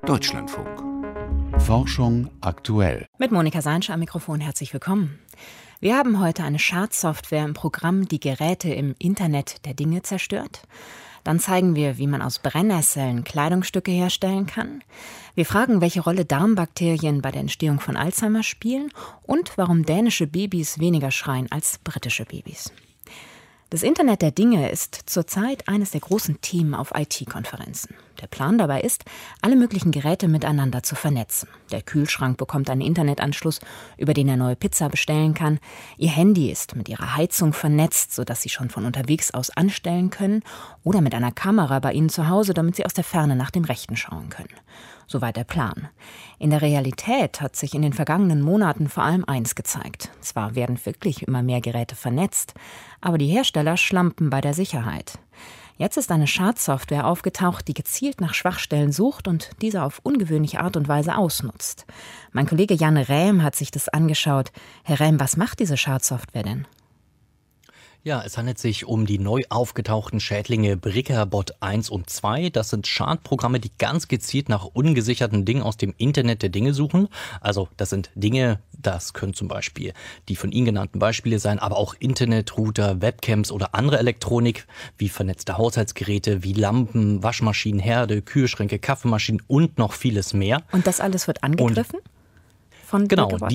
Deutschlandfunk. Forschung aktuell. Mit Monika Seinscher am Mikrofon, herzlich willkommen. Wir haben heute eine Schadsoftware im Programm, die Geräte im Internet der Dinge zerstört. Dann zeigen wir, wie man aus Brennnesseln Kleidungsstücke herstellen kann. Wir fragen, welche Rolle Darmbakterien bei der Entstehung von Alzheimer spielen und warum dänische Babys weniger schreien als britische Babys. Das Internet der Dinge ist zurzeit eines der großen Themen auf IT-Konferenzen. Der Plan dabei ist, alle möglichen Geräte miteinander zu vernetzen. Der Kühlschrank bekommt einen Internetanschluss, über den er neue Pizza bestellen kann. Ihr Handy ist mit ihrer Heizung vernetzt, sodass Sie schon von unterwegs aus anstellen können, oder mit einer Kamera bei Ihnen zu Hause, damit Sie aus der Ferne nach dem Rechten schauen können. Soweit der Plan. In der Realität hat sich in den vergangenen Monaten vor allem eins gezeigt. Zwar werden wirklich immer mehr Geräte vernetzt, aber die Hersteller schlampen bei der Sicherheit. Jetzt ist eine Schadsoftware aufgetaucht, die gezielt nach Schwachstellen sucht und diese auf ungewöhnliche Art und Weise ausnutzt. Mein Kollege Jan Rähm hat sich das angeschaut. Herr Rähm, was macht diese Schadsoftware denn? Ja, es handelt sich um die neu aufgetauchten Schädlinge Brickerbot 1 und 2. Das sind Schadprogramme, die ganz gezielt nach ungesicherten Dingen aus dem Internet der Dinge suchen. Also das sind Dinge, das können zum Beispiel die von Ihnen genannten Beispiele sein, aber auch Internetrouter, Webcams oder andere Elektronik, wie vernetzte Haushaltsgeräte, wie Lampen, Waschmaschinen, Herde, Kühlschränke, Kaffeemaschinen und noch vieles mehr. Und das alles wird angegriffen? Von genau, Brickerbot?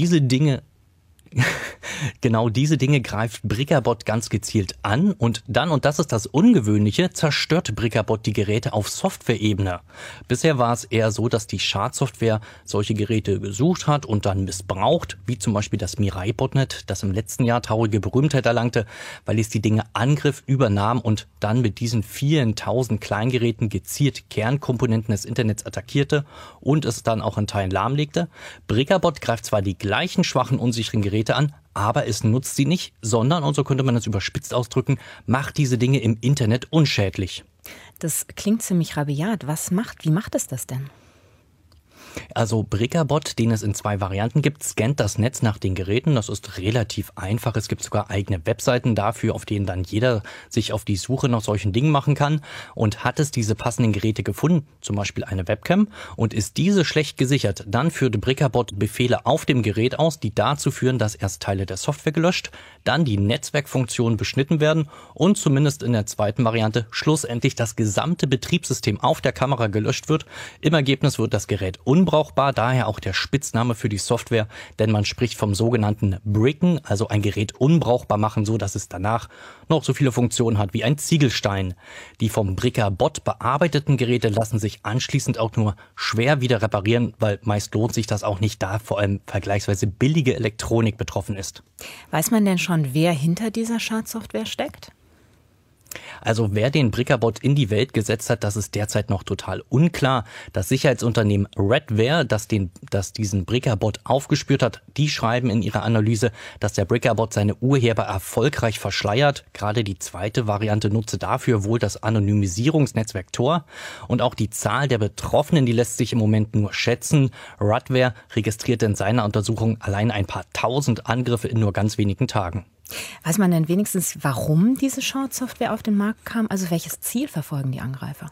Genau diese Dinge greift Brickerbot ganz gezielt an und dann, und das ist das Ungewöhnliche, zerstört Brickerbot die Geräte auf Softwareebene. Bisher war es eher so, dass die Schadsoftware solche Geräte gesucht hat und dann missbraucht, wie zum Beispiel das Mirai-Botnet, das im letzten Jahr traurige Berühmtheit erlangte, weil es die Dinge angriff, übernahm und dann mit diesen vielen tausend Kleingeräten gezielt Kernkomponenten des Internets attackierte und es dann auch in Teilen lahmlegte. Brickerbot greift zwar die gleichen schwachen, unsicheren Geräte an, aber es nutzt sie nicht, sondern, und so könnte man es überspitzt ausdrücken, macht diese Dinge im Internet unschädlich. Das klingt ziemlich rabiat. Wie macht es das denn? Also Brickerbot, den es in 2 Varianten gibt, scannt das Netz nach den Geräten. Das ist relativ einfach. Es gibt sogar eigene Webseiten dafür, auf denen dann jeder sich auf die Suche nach solchen Dingen machen kann. Und hat es diese passenden Geräte gefunden, zum Beispiel eine Webcam, und ist diese schlecht gesichert, dann führt Brickerbot Befehle auf dem Gerät aus, die dazu führen, dass erst Teile der Software gelöscht, dann die Netzwerkfunktionen beschnitten werden und zumindest in der zweiten Variante schlussendlich das gesamte Betriebssystem auf der Kamera gelöscht wird. Im Ergebnis wird das Gerät unbrauchbar, daher auch der Spitzname für die Software, denn man spricht vom sogenannten Bricken, also ein Gerät unbrauchbar machen, so dass es danach noch so viele Funktionen hat wie ein Ziegelstein. Die vom Brickerbot bearbeiteten Geräte lassen sich anschließend auch nur schwer wieder reparieren, weil meist lohnt sich das auch nicht, da vor allem vergleichsweise billige Elektronik betroffen ist. Weiß man denn schon, wer hinter dieser Schadsoftware steckt? Also wer den Brickerbot in die Welt gesetzt hat, das ist derzeit noch total unklar. Das Sicherheitsunternehmen Redware, das diesen Brickerbot aufgespürt hat, die schreiben in ihrer Analyse, dass der Brickerbot seine Urheber erfolgreich verschleiert. Gerade die zweite Variante nutze dafür wohl das Anonymisierungsnetzwerk Tor. Und auch die Zahl der Betroffenen, die lässt sich im Moment nur schätzen. Redware registrierte in seiner Untersuchung allein ein paar tausend Angriffe in nur ganz wenigen Tagen. Weiß man denn wenigstens, warum diese Schadsoftware auf den Markt kam? Also welches Ziel verfolgen die Angreifer?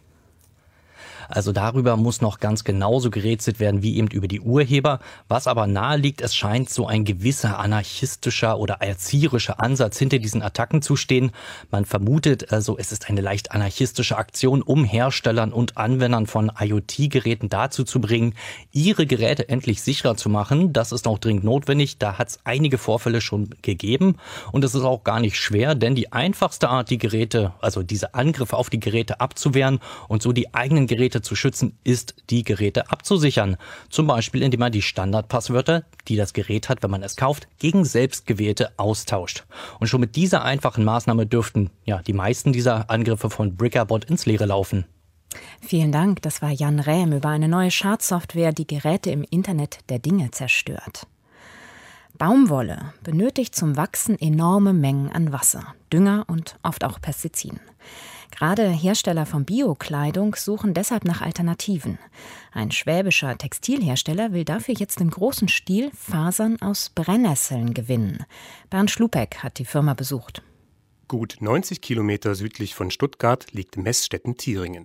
Also darüber muss noch ganz genauso gerätselt werden wie eben über die Urheber. Was aber nahe liegt, es scheint so ein gewisser anarchistischer oder erzieherischer Ansatz hinter diesen Attacken zu stehen. Man vermutet also, es ist eine leicht anarchistische Aktion, um Herstellern und Anwendern von IoT-Geräten dazu zu bringen, ihre Geräte endlich sicherer zu machen. Das ist auch dringend notwendig. Da hat es einige Vorfälle schon gegeben. Und es ist auch gar nicht schwer, denn die einfachste Art, die Geräte, also diese Angriffe auf die Geräte abzuwehren und so die eigenen Geräte zu schützen, ist, die Geräte abzusichern. Zum Beispiel, indem man die Standardpasswörter, die das Gerät hat, wenn man es kauft, gegen selbstgewählte austauscht. Und schon mit dieser einfachen Maßnahme dürften die meisten dieser Angriffe von Brickerbot ins Leere laufen. Vielen Dank, das war Jan Rähm über eine neue Schadsoftware, die Geräte im Internet der Dinge zerstört. Baumwolle benötigt zum Wachsen enorme Mengen an Wasser, Dünger und oft auch Pestiziden. Gerade Hersteller von Biokleidung suchen deshalb nach Alternativen. Ein schwäbischer Textilhersteller will dafür jetzt im großen Stil Fasern aus Brennnesseln gewinnen. Bernd Schlupeck hat die Firma besucht. Gut 90 Kilometer südlich von Stuttgart liegt Meßstetten-Thieringen.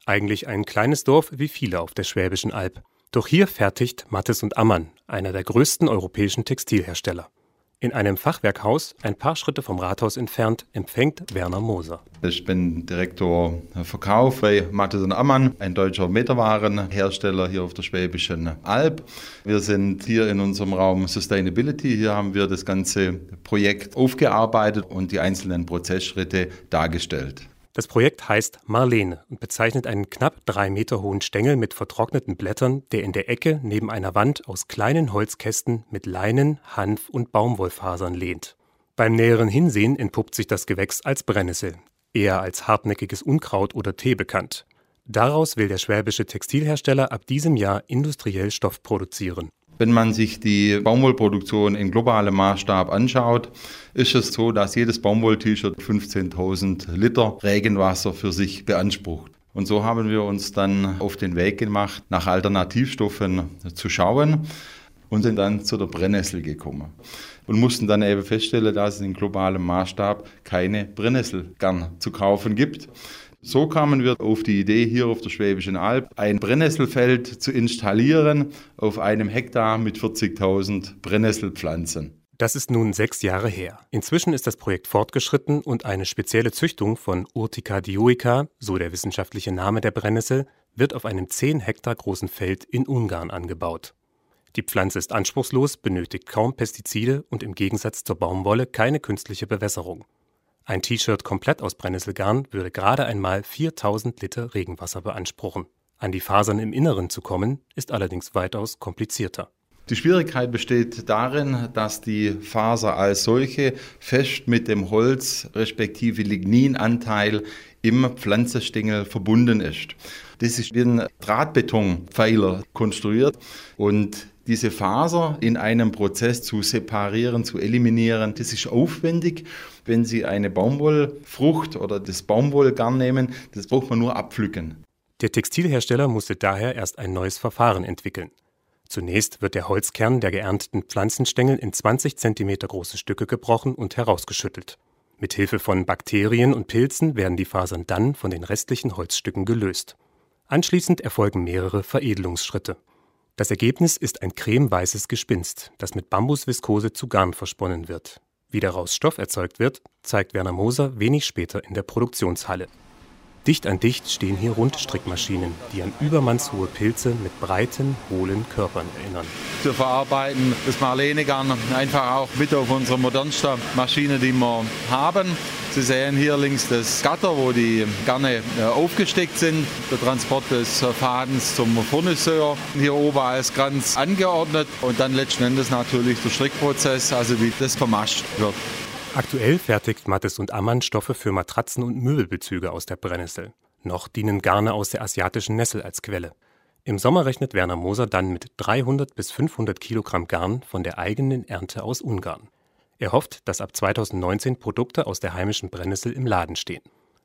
Eigentlich ein kleines Dorf wie viele auf der Schwäbischen Alb. Doch hier fertigt Mattes und Ammann, einer der größten europäischen Textilhersteller. In einem Fachwerkhaus, ein paar Schritte vom Rathaus entfernt, empfängt Werner Moser. Ich bin Direktor Verkauf bei Mattes und Ammann, ein deutscher Meterwarenhersteller hier auf der Schwäbischen Alb. Wir sind hier in unserem Raum Sustainability. Hier haben wir das ganze Projekt aufgearbeitet und die einzelnen Prozessschritte dargestellt. Das Projekt heißt Marlene und bezeichnet einen knapp 3 Meter hohen Stängel mit vertrockneten Blättern, der in der Ecke neben einer Wand aus kleinen Holzkästen mit Leinen, Hanf und Baumwollfasern lehnt. Beim näheren Hinsehen entpuppt sich das Gewächs als Brennnessel, eher als hartnäckiges Unkraut oder Tee bekannt. Daraus will der schwäbische Textilhersteller ab diesem Jahr industriell Stoff produzieren. Wenn man sich die Baumwollproduktion in globalem Maßstab anschaut, ist es so, dass jedes Baumwoll-T-Shirt 15.000 Liter Regenwasser für sich beansprucht. Und so haben wir uns dann auf den Weg gemacht, nach Alternativstoffen zu schauen und sind dann zu der Brennnessel gekommen. Und mussten dann eben feststellen, dass es in globalem Maßstab keine Brennnesselgarn zu kaufen gibt. So kamen wir auf die Idee, hier auf der Schwäbischen Alb ein Brennnesselfeld zu installieren auf einem Hektar mit 40.000 Brennnesselpflanzen. Das ist nun 6 Jahre her. Inzwischen ist das Projekt fortgeschritten und eine spezielle Züchtung von Urtica dioica, so der wissenschaftliche Name der Brennnessel, wird auf einem 10 Hektar großen Feld in Ungarn angebaut. Die Pflanze ist anspruchslos, benötigt kaum Pestizide und im Gegensatz zur Baumwolle keine künstliche Bewässerung. Ein T-Shirt komplett aus Brennnesselgarn würde gerade einmal 4.000 Liter Regenwasser beanspruchen. An die Fasern im Inneren zu kommen, ist allerdings weitaus komplizierter. Die Schwierigkeit besteht darin, dass die Faser als solche fest mit dem Holz respektive Ligninanteil im Pflanzenstängel verbunden ist. Das ist wie ein Drahtbetonpfeiler konstruiert und diese Faser in einem Prozess zu separieren, zu eliminieren, das ist aufwendig. Wenn Sie eine Baumwollfrucht oder das Baumwollgarn nehmen, das braucht man nur abpflücken. Der Textilhersteller musste daher erst ein neues Verfahren entwickeln. Zunächst wird der Holzkern der geernteten Pflanzenstängel in 20 cm große Stücke gebrochen und herausgeschüttelt. Mit Hilfe von Bakterien und Pilzen werden die Fasern dann von den restlichen Holzstücken gelöst. Anschließend erfolgen mehrere Veredelungsschritte. Das Ergebnis ist ein cremeweißes Gespinst, das mit Bambusviskose zu Garn versponnen wird. Wie daraus Stoff erzeugt wird, zeigt Werner Moser wenig später in der Produktionshalle. Dicht an dicht stehen hier Rundstrickmaschinen, die an übermannshohe Pilze mit breiten, hohlen Körpern erinnern. Wir verarbeiten das Marlene-Garn einfach auch mit auf unsere modernste Maschine, die wir haben. Sie sehen hier links das Gatter, wo die Garne aufgesteckt sind. Der Transport des Fadens zum Fournisseur. Hier oben als Kranz angeordnet und dann letzten Endes natürlich der Strickprozess, also wie das vermascht wird. Aktuell fertigt Mattes und Ammann Stoffe für Matratzen und Möbelbezüge aus der Brennnessel. Noch dienen Garne aus der asiatischen Nessel als Quelle. Im Sommer rechnet Werner Moser dann mit 300 bis 500 Kilogramm Garn von der eigenen Ernte aus Ungarn. Er hofft, dass ab 2019 Produkte aus der heimischen Brennnessel im Laden stehen.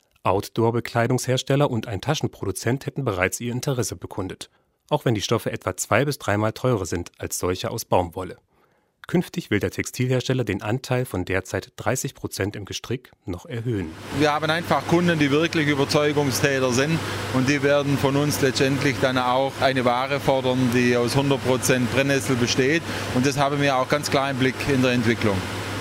Outdoor-Bekleidungshersteller und ein Taschenproduzent hätten bereits ihr Interesse bekundet, auch wenn die Stoffe etwa 2- bis 3-mal teurer sind als solche aus Baumwolle. Künftig will der Textilhersteller den Anteil von derzeit 30% im Gestrick noch erhöhen. Wir haben einfach Kunden, die wirklich Überzeugungstäter sind und die werden von uns letztendlich dann auch eine Ware fordern, die aus 100% Brennnessel besteht. Und das haben wir auch ganz klar im Blick in der Entwicklung.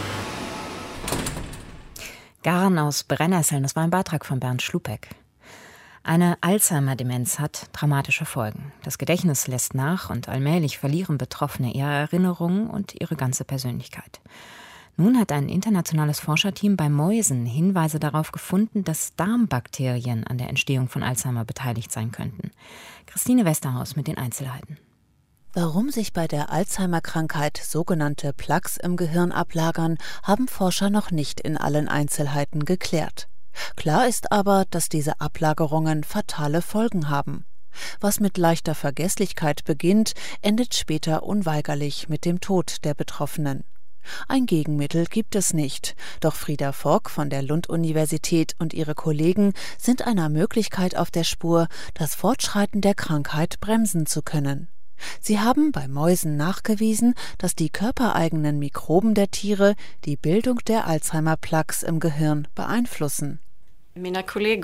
Garn aus Brennnesseln, das war ein Beitrag von Bernd Schlupeck. Eine Alzheimer-Demenz hat dramatische Folgen. Das Gedächtnis lässt nach und allmählich verlieren Betroffene ihre Erinnerungen und ihre ganze Persönlichkeit. Nun hat ein internationales Forscherteam bei Mäusen Hinweise darauf gefunden, dass Darmbakterien an der Entstehung von Alzheimer beteiligt sein könnten. Christine Westerhaus mit den Einzelheiten. Warum sich bei der Alzheimer-Krankheit sogenannte Plaques im Gehirn ablagern, haben Forscher noch nicht in allen Einzelheiten geklärt. Klar ist aber, dass diese Ablagerungen fatale Folgen haben. Was mit leichter Vergesslichkeit beginnt, endet später unweigerlich mit dem Tod der Betroffenen. Ein Gegenmittel gibt es nicht, doch Frieda Fogg von der Lund-Universität und ihre Kollegen sind einer Möglichkeit auf der Spur, das Fortschreiten der Krankheit bremsen zu können. Sie haben bei Mäusen nachgewiesen, dass die körpereigenen Mikroben der Tiere die Bildung der Alzheimer-Plaques im Gehirn beeinflussen. Meine Kollegen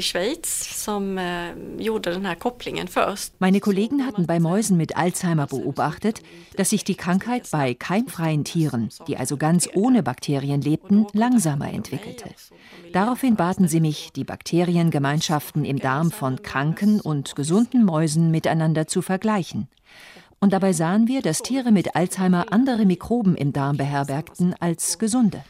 hatten bei Mäusen mit Alzheimer beobachtet, dass sich die Krankheit bei keimfreien Tieren, die also ganz ohne Bakterien lebten, langsamer entwickelte. Daraufhin baten sie mich, die Bakteriengemeinschaften im Darm von kranken und gesunden Mäusen miteinander zu vergleichen. Und dabei sahen wir, dass Tiere mit Alzheimer andere Mikroben im Darm beherbergten als gesunde.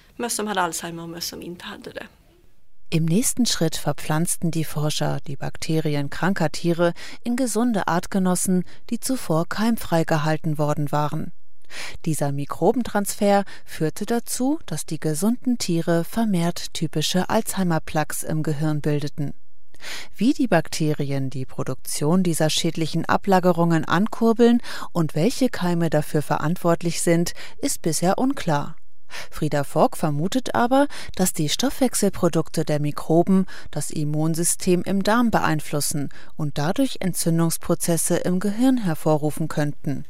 Im nächsten Schritt verpflanzten die Forscher die Bakterien kranker Tiere in gesunde Artgenossen, die zuvor keimfrei gehalten worden waren. Dieser Mikrobentransfer führte dazu, dass die gesunden Tiere vermehrt typische Alzheimer-Plaques im Gehirn bildeten. Wie die Bakterien die Produktion dieser schädlichen Ablagerungen ankurbeln und welche Keime dafür verantwortlich sind, ist bisher unklar. Frieda Fogg vermutet aber, dass die Stoffwechselprodukte der Mikroben das Immunsystem im Darm beeinflussen und dadurch Entzündungsprozesse im Gehirn hervorrufen könnten.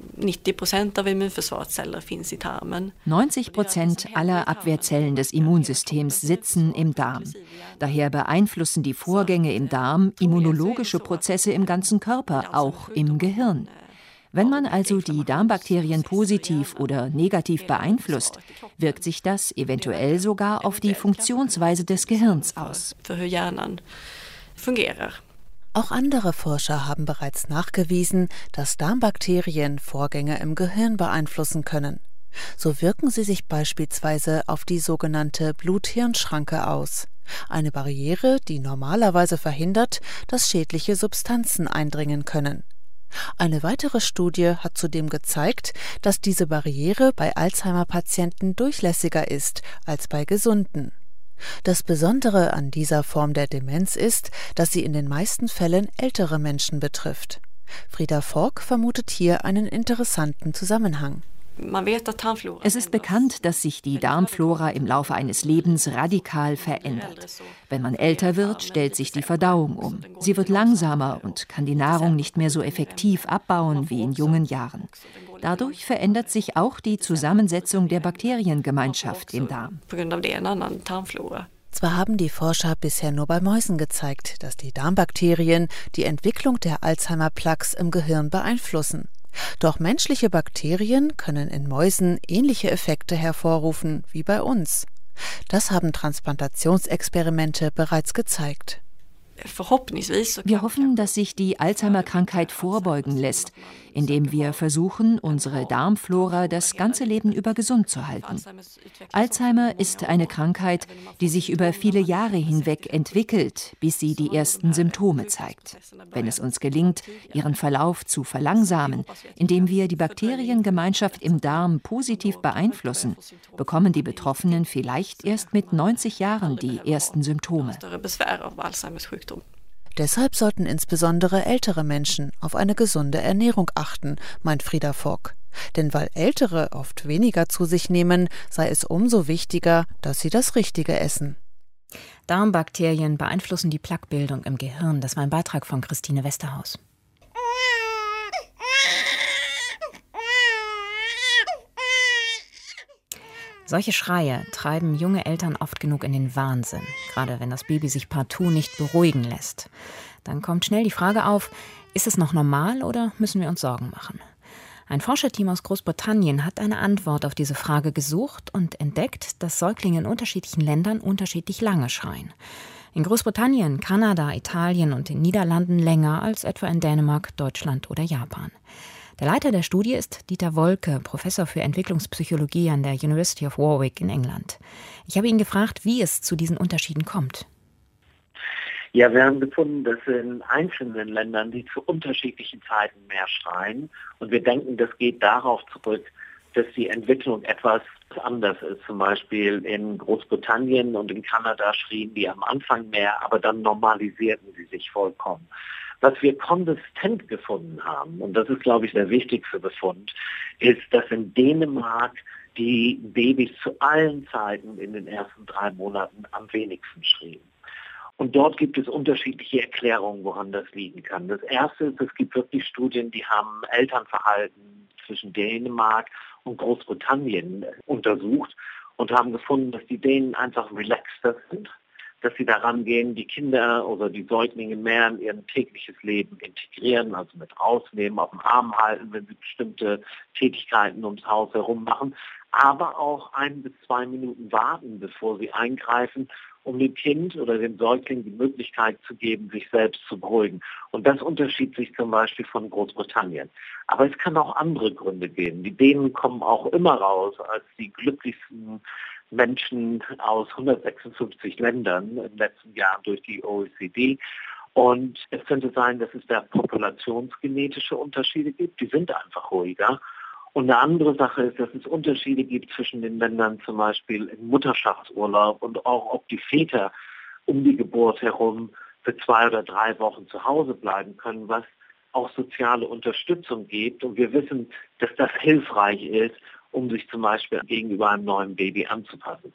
90% aller Abwehrzellen des Immunsystems sitzen im Darm. Daher beeinflussen die Vorgänge im Darm immunologische Prozesse im ganzen Körper, auch im Gehirn. Wenn man also die Darmbakterien positiv oder negativ beeinflusst, wirkt sich das eventuell sogar auf die Funktionsweise des Gehirns aus. Auch andere Forscher haben bereits nachgewiesen, dass Darmbakterien Vorgänge im Gehirn beeinflussen können. So wirken sie sich beispielsweise auf die sogenannte Blut-Hirn-Schranke aus. Eine Barriere, die normalerweise verhindert, dass schädliche Substanzen eindringen können. Eine weitere Studie hat zudem gezeigt, dass diese Barriere bei Alzheimer-Patienten durchlässiger ist als bei Gesunden. Das Besondere an dieser Form der Demenz ist, dass sie in den meisten Fällen ältere Menschen betrifft. Frieda Fogg vermutet hier einen interessanten Zusammenhang. Es ist bekannt, dass sich die Darmflora im Laufe eines Lebens radikal verändert. Wenn man älter wird, stellt sich die Verdauung um. Sie wird langsamer und kann die Nahrung nicht mehr so effektiv abbauen wie in jungen Jahren. Dadurch verändert sich auch die Zusammensetzung der Bakteriengemeinschaft im Darm. Zwar haben die Forscher bisher nur bei Mäusen gezeigt, dass die Darmbakterien die Entwicklung der Alzheimer-Plaques im Gehirn beeinflussen. Doch menschliche Bakterien können in Mäusen ähnliche Effekte hervorrufen wie bei uns. Das haben Transplantationsexperimente bereits gezeigt. Wir hoffen, dass sich die Alzheimer-Krankheit vorbeugen lässt, indem wir versuchen, unsere Darmflora das ganze Leben über gesund zu halten. Alzheimer ist eine Krankheit, die sich über viele Jahre hinweg entwickelt, bis sie die ersten Symptome zeigt. Wenn es uns gelingt, ihren Verlauf zu verlangsamen, indem wir die Bakteriengemeinschaft im Darm positiv beeinflussen, bekommen die Betroffenen vielleicht erst mit 90 Jahren die ersten Symptome. Deshalb sollten insbesondere ältere Menschen auf eine gesunde Ernährung achten, meint Frieda Fogg. Denn weil Ältere oft weniger zu sich nehmen, sei es umso wichtiger, dass sie das Richtige essen. Darmbakterien beeinflussen die Plaquebildung im Gehirn. Das war ein Beitrag von Christine Westerhaus. Solche Schreie treiben junge Eltern oft genug in den Wahnsinn, gerade wenn das Baby sich partout nicht beruhigen lässt. Dann kommt schnell die Frage auf, ist es noch normal oder müssen wir uns Sorgen machen? Ein Forscherteam aus Großbritannien hat eine Antwort auf diese Frage gesucht und entdeckt, dass Säuglinge in unterschiedlichen Ländern unterschiedlich lange schreien. In Großbritannien, Kanada, Italien und den Niederlanden länger als etwa in Dänemark, Deutschland oder Japan. Der Leiter der Studie ist Dieter Wolke, Professor für Entwicklungspsychologie an der University of Warwick in England. Ich habe ihn gefragt, wie es zu diesen Unterschieden kommt. Ja, wir haben gefunden, dass in einzelnen Ländern die zu unterschiedlichen Zeiten mehr schreien. Und wir denken, das geht darauf zurück, dass die Entwicklung etwas anders ist. Zum Beispiel in Großbritannien und in Kanada schrien die am Anfang mehr, aber dann normalisierten sie sich vollkommen. Was wir konsistent gefunden haben, und das ist, glaube ich, der wichtigste Befund, ist, dass in Dänemark die Babys zu allen Zeiten in den ersten 3 Monaten am wenigsten schrien. Und dort gibt es unterschiedliche Erklärungen, woran das liegen kann. Das erste ist, es gibt wirklich Studien, die haben Elternverhalten zwischen Dänemark und Großbritannien untersucht und haben gefunden, dass die Dänen einfach relaxter sind, dass sie daran gehen, die Kinder oder die Säuglinge mehr in ihr tägliches Leben integrieren, also mit rausnehmen, auf dem Arm halten, wenn sie bestimmte Tätigkeiten ums Haus herum machen, aber auch 1 bis 2 Minuten warten, bevor sie eingreifen, um dem Kind oder dem Säugling die Möglichkeit zu geben, sich selbst zu beruhigen. Und das unterschied sich zum Beispiel von Großbritannien. Aber es kann auch andere Gründe geben. Die Dänen kommen auch immer raus als die glücklichsten Menschen aus 156 Ländern im letzten Jahr durch die OECD. Und es könnte sein, dass es da populationsgenetische Unterschiede gibt. Die sind einfach ruhiger. Und eine andere Sache ist, dass es Unterschiede gibt zwischen den Ländern, zum Beispiel im Mutterschaftsurlaub und auch, ob die Väter um die Geburt herum für 2 oder 3 Wochen zu Hause bleiben können, was auch soziale Unterstützung gibt. Und wir wissen, dass das hilfreich ist, um sich zum Beispiel gegenüber einem neuen Baby anzupassen.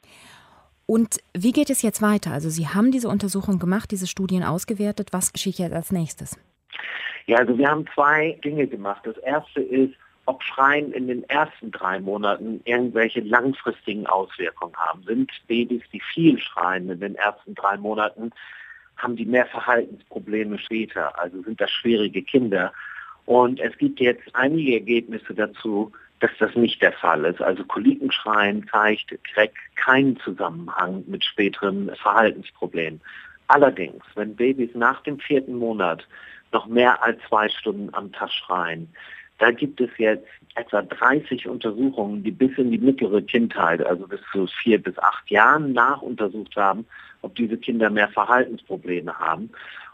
Und wie geht es jetzt weiter? Also Sie haben diese Untersuchung gemacht, diese Studien ausgewertet. Was geschieht jetzt als nächstes? Ja, also wir haben 2 Dinge gemacht. Das erste ist, ob Schreien in den ersten 3 Monaten irgendwelche langfristigen Auswirkungen haben. Sind Babys, die viel schreien in den ersten 3 Monaten, haben die mehr Verhaltensprobleme später, also sind das schwierige Kinder. Und es gibt jetzt einige Ergebnisse dazu, dass das nicht der Fall ist. Also Kolikenschreien zeigt direkt keinen Zusammenhang mit späteren Verhaltensproblemen. Allerdings, wenn Babys nach dem 4. Monat noch mehr als 2 Stunden am Tag schreien, da gibt es jetzt etwa 30 Untersuchungen, die bis in die mittlere Kindheit, also bis zu 4 bis 8 Jahren nachuntersucht haben, ob diese Kinder mehr Verhaltensprobleme haben.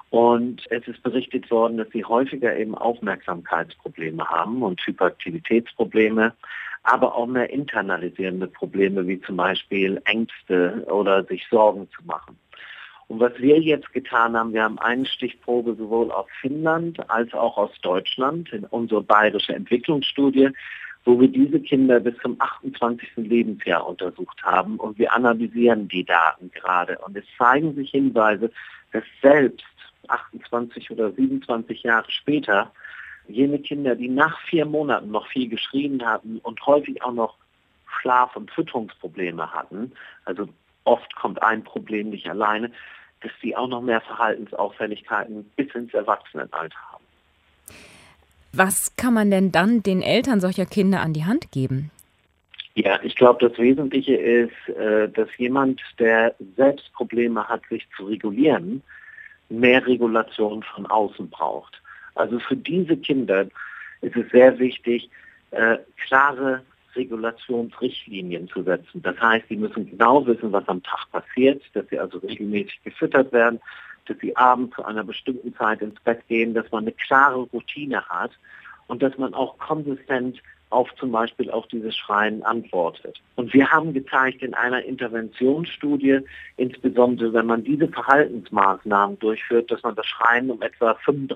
Und es ist berichtet worden, dass sie häufiger eben Aufmerksamkeitsprobleme haben und Hyperaktivitätsprobleme, aber auch mehr internalisierende Probleme, wie zum Beispiel Ängste oder sich Sorgen zu machen. Und was wir jetzt getan haben, wir haben eine Stichprobe sowohl aus Finnland als auch aus Deutschland in unsere bayerische Entwicklungsstudie, wo wir diese Kinder bis zum 28. Lebensjahr untersucht haben. Und wir analysieren die Daten gerade. Und es zeigen sich Hinweise, dass selbst 28 oder 27 Jahre später jene Kinder, die nach 4 Monaten noch viel geschrien hatten und häufig auch noch Schlaf- und Fütterungsprobleme hatten, also oft kommt ein Problem nicht alleine, dass sie auch noch mehr Verhaltensauffälligkeiten bis ins Erwachsenenalter haben. Was kann man denn dann den Eltern solcher Kinder an die Hand geben? Ja, ich glaube, das Wesentliche ist, dass jemand, der selbst Probleme hat, sich zu regulieren, mehr Regulation von außen braucht. Also für diese Kinder ist es sehr wichtig, klare Regulationsrichtlinien zu setzen. Das heißt, sie müssen genau wissen, was am Tag passiert, dass sie also regelmäßig gefüttert werden, dass sie abends zu einer bestimmten Zeit ins Bett gehen, dass man eine klare Routine hat und dass man auch konsistent auf zum Beispiel auf dieses Schreien antwortet. Und wir haben gezeigt in einer Interventionsstudie, insbesondere wenn man diese Verhaltensmaßnahmen durchführt, dass man das Schreien um etwa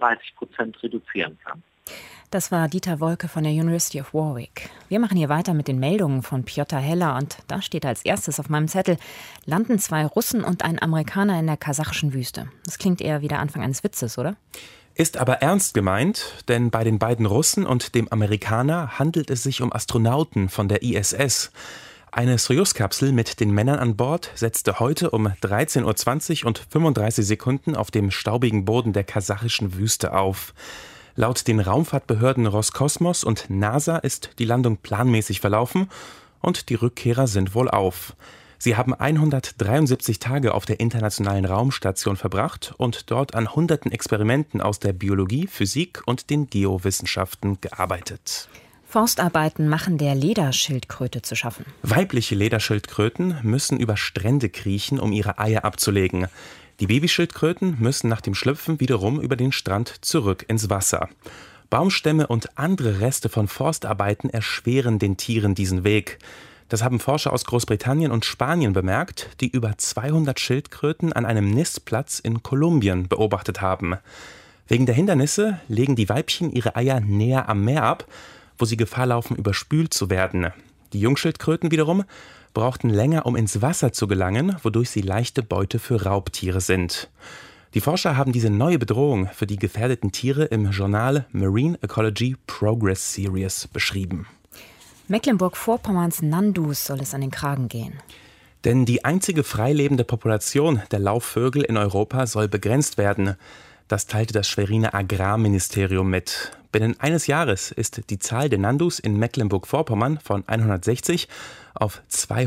35% reduzieren kann. Das war Dieter Wolke von der University of Warwick. Wir machen hier weiter mit den Meldungen von Piotr Heller und da steht als erstes auf meinem Zettel, landen 2 Russen und ein Amerikaner in der kasachischen Wüste. Das klingt eher wie der Anfang eines Witzes, oder? Ist aber ernst gemeint, denn bei den beiden Russen und dem Amerikaner handelt es sich um Astronauten von der ISS. Eine Sojus-Kapsel mit den Männern an Bord setzte heute um 13:20 Uhr und 35 Sekunden auf dem staubigen Boden der kasachischen Wüste auf. Laut den Raumfahrtbehörden Roskosmos und NASA ist die Landung planmäßig verlaufen und die Rückkehrer sind wohlauf. Sie haben 173 Tage auf der Internationalen Raumstation verbracht und dort an hunderten Experimenten aus der Biologie, Physik und den Geowissenschaften gearbeitet. Forstarbeiten machen der Lederschildkröte zu schaffen. Weibliche Lederschildkröten müssen über Strände kriechen, um ihre Eier abzulegen. Die Babyschildkröten müssen nach dem Schlüpfen wiederum über den Strand zurück ins Wasser. Baumstämme und andere Reste von Forstarbeiten erschweren den Tieren diesen Weg. Das haben Forscher aus Großbritannien und Spanien bemerkt, die über 200 Schildkröten an einem Nistplatz in Kolumbien beobachtet haben. Wegen der Hindernisse legen die Weibchen ihre Eier näher am Meer ab, wo sie Gefahr laufen, überspült zu werden. Die Jungschildkröten wiederum brauchten länger, um ins Wasser zu gelangen, wodurch sie leichte Beute für Raubtiere sind. Die Forscher haben diese neue Bedrohung für die gefährdeten Tiere im Journal Marine Ecology Progress Series beschrieben. Mecklenburg-Vorpommerns Nandus soll es an den Kragen gehen. Denn die einzige freilebende Population der Laufvögel in Europa soll begrenzt werden. Das teilte das Schweriner Agrarministerium mit. Binnen eines Jahres ist die Zahl der Nandus in Mecklenburg-Vorpommern von 160 auf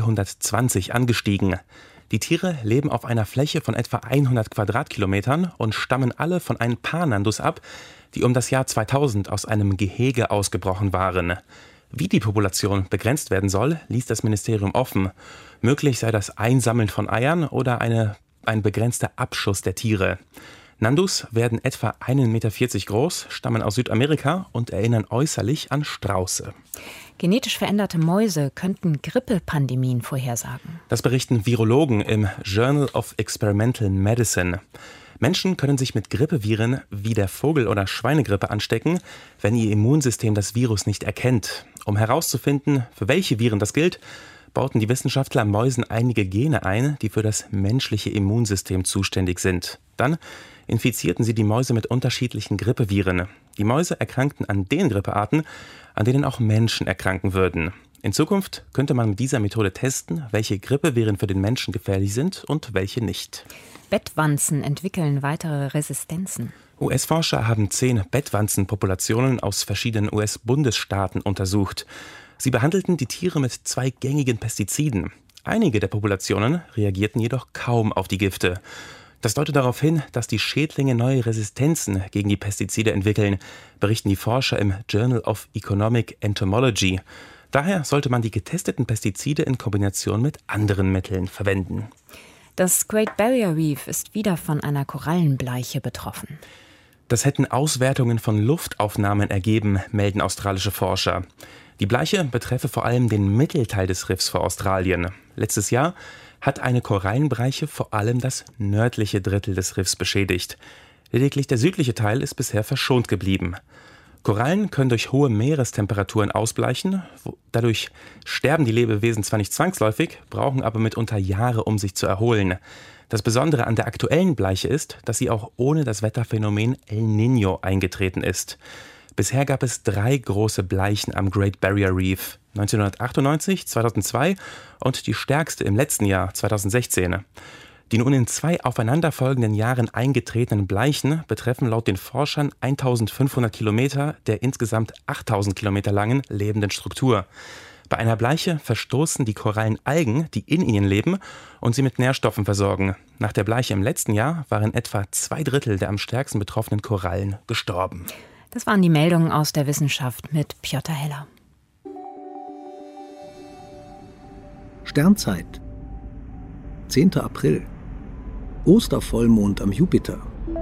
220 angestiegen. Die Tiere leben auf einer Fläche von etwa 100 Quadratkilometern und stammen alle von ein paar Nandus ab, die um das Jahr 2000 aus einem Gehege ausgebrochen waren. Wie die Population begrenzt werden soll, ließ das Ministerium offen. Möglich sei das Einsammeln von Eiern oder ein begrenzter Abschuss der Tiere. Nandus werden etwa 1,40 Meter groß, stammen aus Südamerika und erinnern äußerlich an Strauße. Genetisch veränderte Mäuse könnten Grippepandemien vorhersagen. Das berichten Virologen im Journal of Experimental Medicine. Menschen können sich mit Grippeviren wie der Vogel- oder Schweinegrippe anstecken, wenn ihr Immunsystem das Virus nicht erkennt. Um herauszufinden, für welche Viren das gilt, bauten die Wissenschaftler Mäusen einige Gene ein, die für das menschliche Immunsystem zuständig sind. Dann infizierten sie die Mäuse mit unterschiedlichen Grippeviren. Die Mäuse erkrankten an den Grippearten, an denen auch Menschen erkranken würden. In Zukunft könnte man mit dieser Methode testen, welche Grippeviren für den Menschen gefährlich sind und welche nicht. Bettwanzen entwickeln weitere Resistenzen. US-Forscher haben 10 Bettwanzenpopulationen aus verschiedenen US-Bundesstaaten untersucht. Sie behandelten die Tiere mit 2 gängigen Pestiziden. Einige der Populationen reagierten jedoch kaum auf die Gifte. Das deutet darauf hin, dass die Schädlinge neue Resistenzen gegen die Pestizide entwickeln, berichten die Forscher im Journal of Economic Entomology. Daher sollte man die getesteten Pestizide in Kombination mit anderen Mitteln verwenden. Das Great Barrier Reef ist wieder von einer Korallenbleiche betroffen. Das hätten Auswertungen von Luftaufnahmen ergeben, melden australische Forscher. Die Bleiche betreffe vor allem den Mittelteil des Riffs vor Australien. Letztes Jahr hat eine Korallenbleiche vor allem das nördliche Drittel des Riffs beschädigt. Lediglich der südliche Teil ist bisher verschont geblieben. Korallen können durch hohe Meerestemperaturen ausbleichen. Dadurch sterben die Lebewesen zwar nicht zwangsläufig, brauchen aber mitunter Jahre, um sich zu erholen. Das Besondere an der aktuellen Bleiche ist, dass sie auch ohne das Wetterphänomen El Niño eingetreten ist. Bisher gab es 3 große Bleichen am Great Barrier Reef, 1998, 2002 und die stärkste im letzten Jahr, 2016. Die nun in 2 aufeinanderfolgenden Jahren eingetretenen Bleichen betreffen laut den Forschern 1500 Kilometer der insgesamt 8000 Kilometer langen lebenden Struktur. Bei einer Bleiche verstoßen die Korallen Algen, die in ihnen leben und sie mit Nährstoffen versorgen. Nach der Bleiche im letzten Jahr waren etwa 2/3 der am stärksten betroffenen Korallen gestorben. Das waren die Meldungen aus der Wissenschaft mit Piotr Heller. Sternzeit. 10. April. Ostervollmond am Jupiter.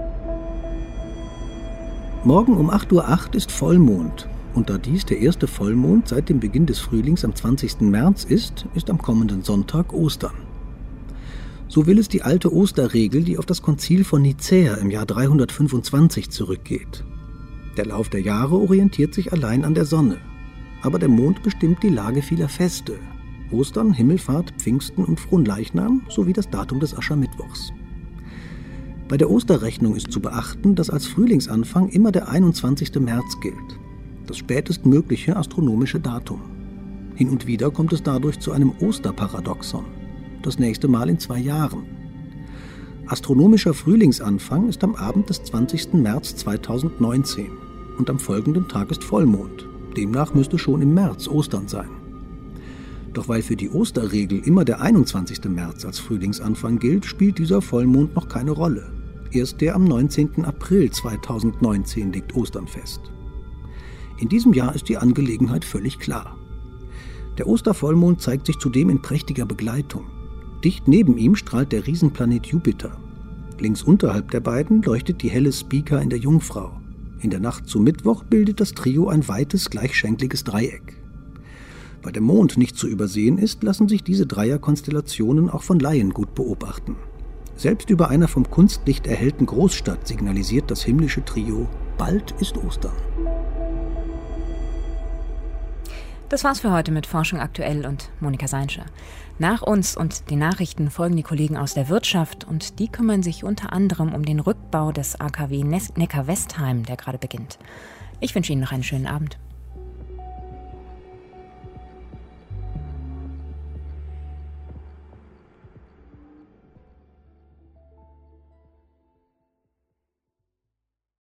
Morgen um 8:08 Uhr ist Vollmond. Und da dies der erste Vollmond seit dem Beginn des Frühlings am 20. März ist am kommenden Sonntag Ostern. So will es die alte Osterregel, die auf das Konzil von Nicäa im Jahr 325 zurückgeht. Der Lauf der Jahre orientiert sich allein an der Sonne. Aber der Mond bestimmt die Lage vieler Feste. Ostern, Himmelfahrt, Pfingsten und Fronleichnam sowie das Datum des Aschermittwochs. Bei der Osterrechnung ist zu beachten, dass als Frühlingsanfang immer der 21. März gilt. Das spätestmögliche astronomische Datum. Hin und wieder kommt es dadurch zu einem Osterparadoxon. Das nächste Mal in 2 Jahren. Astronomischer Frühlingsanfang ist am Abend des 20. März 2019 und am folgenden Tag ist Vollmond. Demnach müsste schon im März Ostern sein. Doch weil für die Osterregel immer der 21. März als Frühlingsanfang gilt, spielt dieser Vollmond noch keine Rolle. Erst der am 19. April 2019 legt Ostern fest. In diesem Jahr ist die Angelegenheit völlig klar. Der Ostervollmond zeigt sich zudem in prächtiger Begleitung. Dicht neben ihm strahlt der Riesenplanet Jupiter. Links unterhalb der beiden leuchtet die helle Spica in der Jungfrau. In der Nacht zum Mittwoch bildet das Trio ein weites, gleichschenkliges Dreieck. Weil der Mond nicht zu übersehen ist, lassen sich diese Dreierkonstellationen auch von Laien gut beobachten. Selbst über einer vom Kunstlicht erhellten Großstadt signalisiert das himmlische Trio: Bald ist Ostern. Das war's für heute mit Forschung aktuell und Monika Seinsche. Nach uns und den Nachrichten folgen die Kollegen aus der Wirtschaft und die kümmern sich unter anderem um den Rückbau des AKW Neckar-Westheim, der gerade beginnt. Ich wünsche Ihnen noch einen schönen Abend.